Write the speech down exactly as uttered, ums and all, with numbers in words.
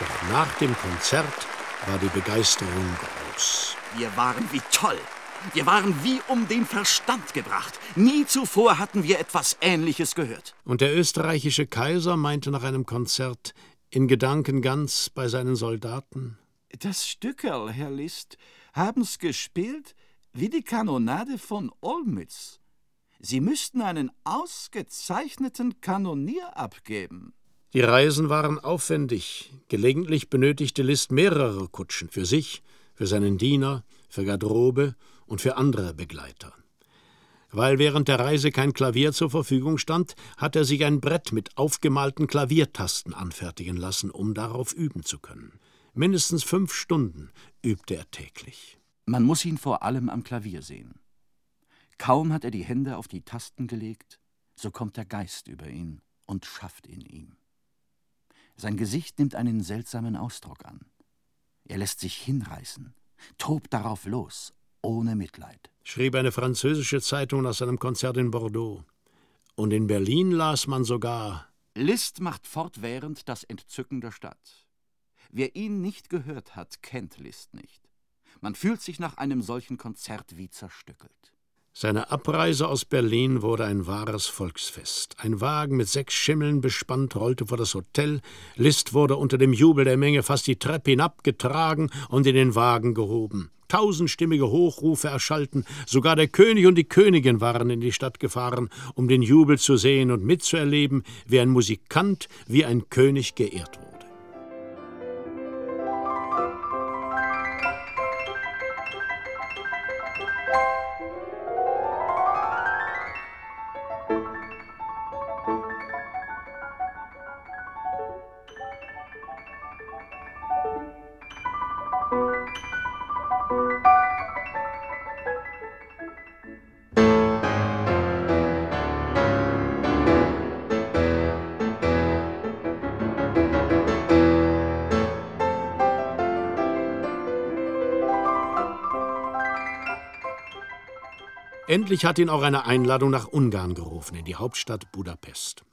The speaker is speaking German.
Doch nach dem Konzert war die Begeisterung groß. Wir waren wie toll. Wir waren wie um den Verstand gebracht. Nie zuvor hatten wir etwas Ähnliches gehört. Und der österreichische Kaiser meinte nach einem Konzert, in Gedanken ganz bei seinen Soldaten: Das Stückerl, Herr Liszt, haben's gespielt wie die Kanonade von Olmütz. Sie müssten einen ausgezeichneten Kanonier abgeben. Die Reisen waren aufwendig. Gelegentlich benötigte Liszt mehrere Kutschen für sich, für seinen Diener, für Garderobe und für andere Begleiter. Weil während der Reise kein Klavier zur Verfügung stand, hat er sich ein Brett mit aufgemalten Klaviertasten anfertigen lassen, um darauf üben zu können. Mindestens fünf Stunden übte er täglich. Man muss ihn vor allem am Klavier sehen. Kaum hat er die Hände auf die Tasten gelegt, so kommt der Geist über ihn und schafft in ihm. Sein Gesicht nimmt einen seltsamen Ausdruck an. Er lässt sich hinreißen, tobt darauf los, ohne Mitleid, schrieb eine französische Zeitung nach seinem Konzert in Bordeaux. Und in Berlin las man sogar: Liszt macht fortwährend das Entzücken der Stadt. Wer ihn nicht gehört hat, kennt Liszt nicht. Man fühlt sich nach einem solchen Konzert wie zerstückelt. Seine Abreise aus Berlin wurde ein wahres Volksfest. Ein Wagen mit sechs Schimmeln bespannt rollte vor das Hotel. Liszt wurde unter dem Jubel der Menge fast die Treppe hinabgetragen und in den Wagen gehoben. Tausendstimmige Hochrufe erschallten. Sogar der König und die Königin waren in die Stadt gefahren, um den Jubel zu sehen und mitzuerleben, wie ein Musikant, wie ein König geehrt wurde. Endlich hat ihn auch eine Einladung nach Ungarn gerufen, in die Hauptstadt Budapest.